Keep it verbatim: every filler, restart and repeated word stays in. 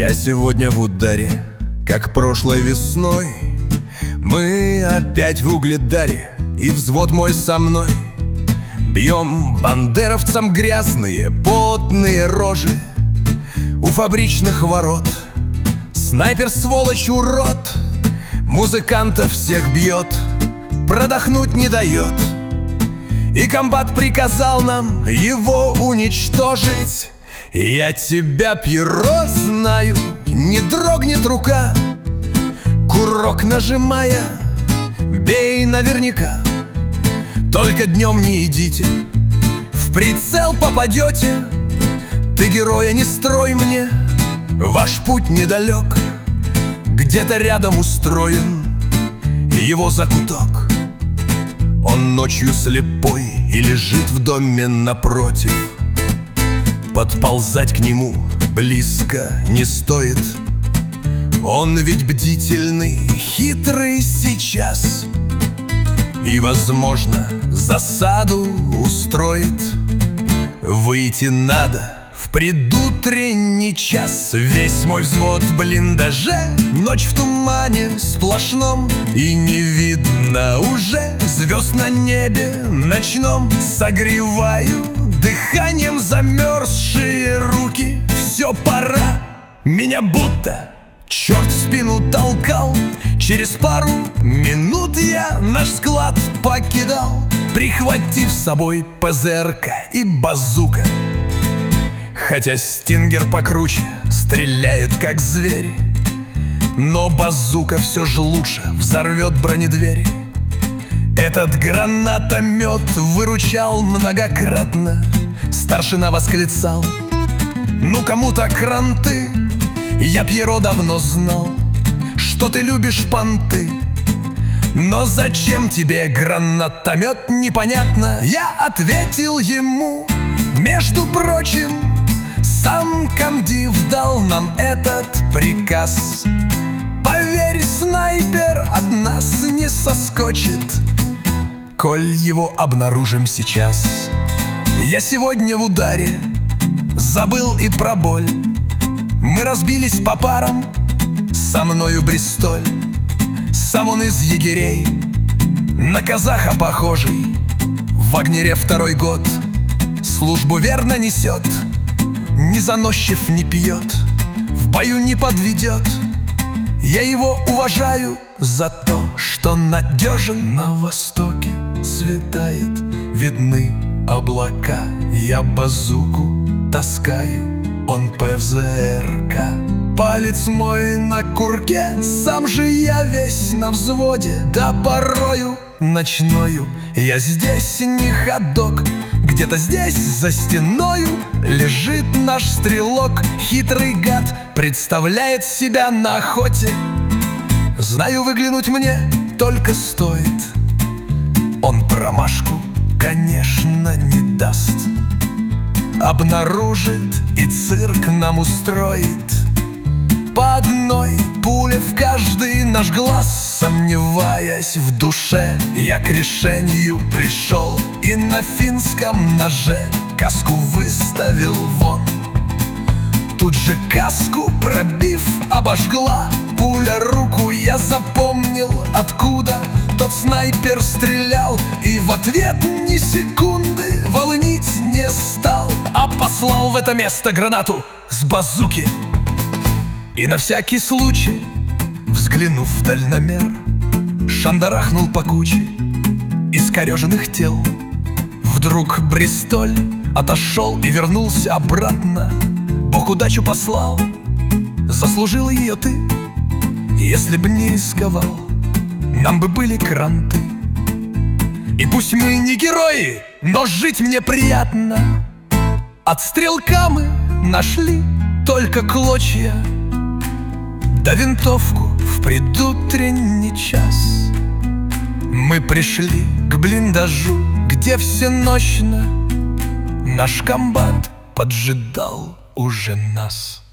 Я сегодня в ударе, как прошлой весной. Мы опять в Угледаре, и взвод мой со мной. Бьем бандеровцам грязные, потные рожи у фабричных ворот. Снайпер, сволочь, урод, музыкантов всех бьет, продохнуть не дает. И комбат приказал нам его уничтожить. Я тебя, Пьеро, знаю, не дрогнет рука. Курок нажимая, бей наверняка. Только днем не идите, в прицел попадете. Ты героя не строй мне, ваш путь недалек. Где-то рядом устроен его закуток. Он ночью слепой и лежит в доме напротив. Подползать к нему близко не стоит. Он ведь бдительный, хитрый сейчас, и, возможно, засаду устроит. Выйти надо в предутренний час. Весь мой взвод в блиндаже, ночь в тумане сплошном, и не видно уже звезд на небе ночном. Согреваю дыханием замерзшие руки. Все, пора, меня будто черт в спину толкал. Через пару минут я наш склад покидал, прихватив с собой ПЗРК и базука. Хотя стингер покруче, стреляет как зверь, но базука все же лучше взорвет бронедвери. Этот гранатомет выручал многократно. Старшина восклицал: ну кому-то кранты. Я, Пьеро, давно знал, что ты любишь понты. Но зачем тебе гранатомет, непонятно. Я ответил ему: между прочим, сам комдив дал нам этот приказ. Поверь, снайпер от нас не соскочит, коль его обнаружим сейчас. Я сегодня в ударе забыл и про боль. Мы разбились по парам, со мною Бристоль. Сам он из егерей, на казаха похожий. В Вагнере второй год службу верно несет. Не заносчив, не пьет, в бою не подведет. Я его уважаю за то, что надежен. На востоке светает, видны облака. Я базуку таскаю, он ПЗРК. Палец мой на курке, сам же я весь на взводе. Да порою ночною я здесь не ходок. Где-то здесь за стеною лежит наш стрелок. Хитрый гад представляет себя на охоте. Знаю, выглянуть мне только стоит. Он промашку, конечно, не даст. Обнаружит и цирк нам устроит. По одной пуле в каждый наш глаз. Сомневаясь в душе, я к решению пришел и на финском ноже каску выставил вон. Тут же каску пробив, обожгла пуля руку. Я запомнил, откуда тот снайпер стрелял, и в ответ ни секунды волнить не стал, а послал в это место гранату с базуки. И на всякий случай, взглянув в дальномер, шандарахнул по куче искореженных тел. Вдруг Бристоль отошел и вернулся обратно. Бог удачу послал, заслужил ее ты. Если б не рисковал, нам бы были кранты. И пусть мы не герои, но жить мне приятно. От стрелка мы нашли только клочья, да винтовку в предутренний час. Мы пришли к блиндажу, где всенощно наш комбат поджидал уже нас.